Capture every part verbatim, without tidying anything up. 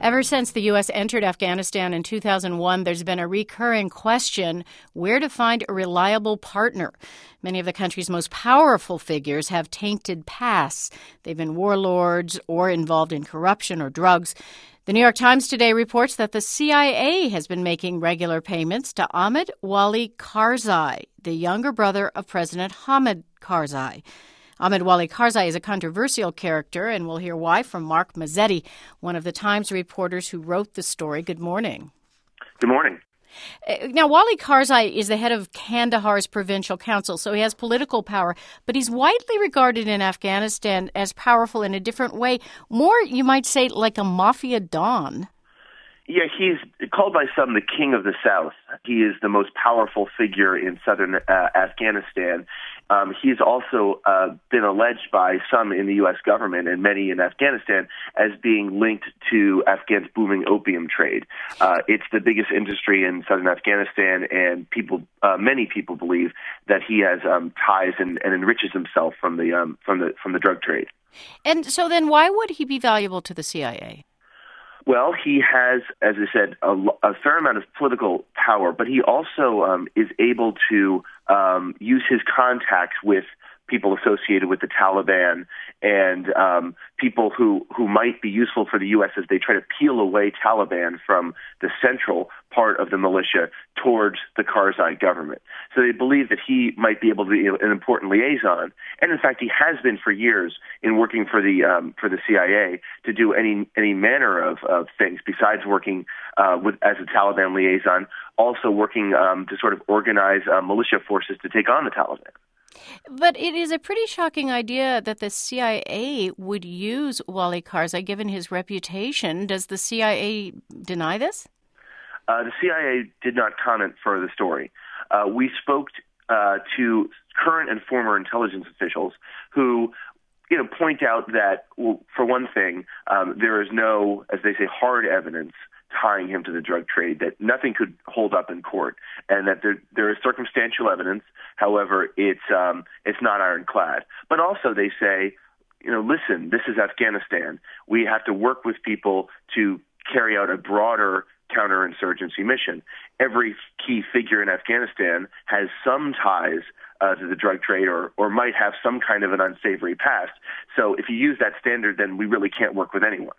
Ever since the U S entered Afghanistan in two thousand one, there's been a recurring question where to find a reliable partner. Many of the country's most powerful figures have tainted pasts. They've been warlords or involved in corruption or drugs. The New York Times today reports that the C I A has been making regular payments to Ahmad Wali Karzai, the younger brother of President Hamid Karzai. Ahmad Wali Karzai is a controversial character, and we'll hear why from Mark Mazzetti, one of the Times reporters who wrote the story. Good morning. Good morning. Now, Wali Karzai is the head of Kandahar's provincial council, so he has political power, but he's widely regarded in Afghanistan as powerful in a different way, more, you might say, like a mafia don. Yeah, he's called by some the king of the South. He is the most powerful figure in southern uh, Afghanistan. Um, he's also uh, been alleged by some in the U S government and many in Afghanistan as being linked to Afghan's booming opium trade. Uh, it's the biggest industry in southern Afghanistan, and people, uh, many people believe that he has um, ties and, and enriches himself from the um, from the from the drug trade. And so, then, why would he be valuable to the C I A? Well, he has, as I said, a, a fair amount of political power, but he also um, is able to um, use his contacts with people associated with the Taliban and um, people who, who might be useful for the U S as they try to peel away Taliban from the central part of the militia towards the Karzai government. So they believe that he might be able to be an important liaison, and in fact he has been for years in working for the um, for the C I A to do any any manner of, of things besides working uh, with as a Taliban liaison, also working um, to sort of organize uh, militia forces to take on the Taliban. But it is a pretty shocking idea that the C I A would use Wali Karzai, given his reputation. Does the C I A deny this? Uh, the C I A did not comment for the story. Uh, we spoke uh, to current and former intelligence officials who, you know, point out that, well, for one thing, um, there is no, as they say, hard evidence tying him to the drug trade, that nothing could hold up in court, and that there there is circumstantial evidence. However, it's um, it's not ironclad. But also they say, you know, listen, this is Afghanistan. We have to work with people to carry out a broader counterinsurgency mission. Every key figure in Afghanistan has some ties uh, to the drug trade or, or might have some kind of an unsavory past. So if you use that standard, then we really can't work with anyone.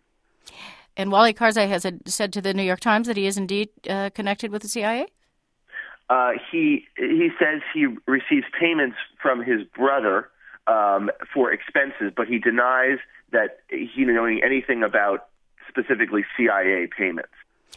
And Wali Karzai has said to the New York Times that he is indeed uh, connected with the C I A? Uh, he he says he receives payments from his brother um, for expenses, but he denies that he knowing anything about specifically C I A payments.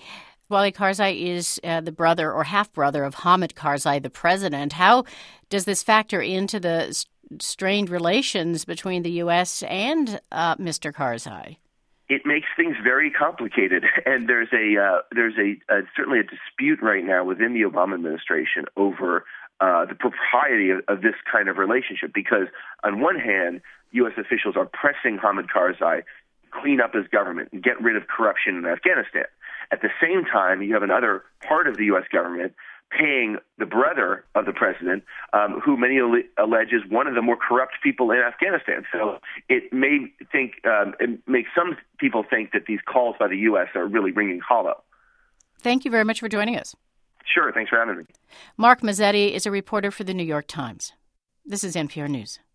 Wali Karzai is uh, the brother or half-brother of Hamid Karzai, the president. How does this factor into the st- strained relations between the U S and uh, Mister Karzai? It makes things very complicated, and there's a uh, there's a, a certainly a dispute right now within the Obama administration over uh, the propriety of, of this kind of relationship. Because on one hand, U S officials are pressing Hamid Karzai to clean up his government and get rid of corruption in Afghanistan. At the same time, you have another part of the U S government paying the brother of the president, um, who many allege is one of the more corrupt people in Afghanistan. So it may think um, it makes some people think that these calls by the U S are really ringing hollow. Thank you very much for joining us. Sure. Thanks for having me. Mark Mazzetti is a reporter for the New York Times. This is N P R News.